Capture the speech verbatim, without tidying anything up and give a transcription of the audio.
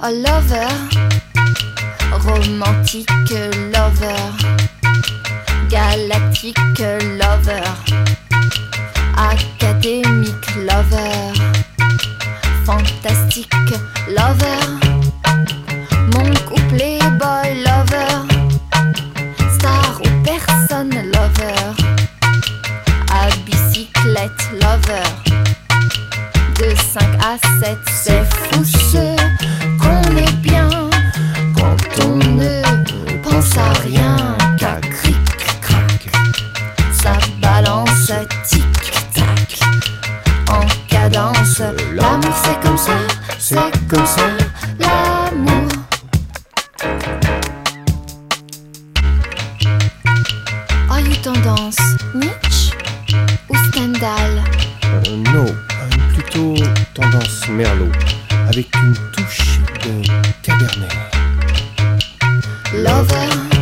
Oh lover, romantique lover, galactique lover, académique lover, fantastique lover, mon couplet boy lover, star ou personne lover, à bicyclette lover, de cinq à sept, c'est fou ce qu'on est bien quand on ne pense à rien qu'à cric-crac. Ça balance tic-tac en cadence. L'amour c'est comme ça, c'est comme ça, l'amour. Are you tendance Nietzsche ou Stendhal? Euh, non, euh, plutôt tendance Merlot, avec une touche de Cabernet. Lover,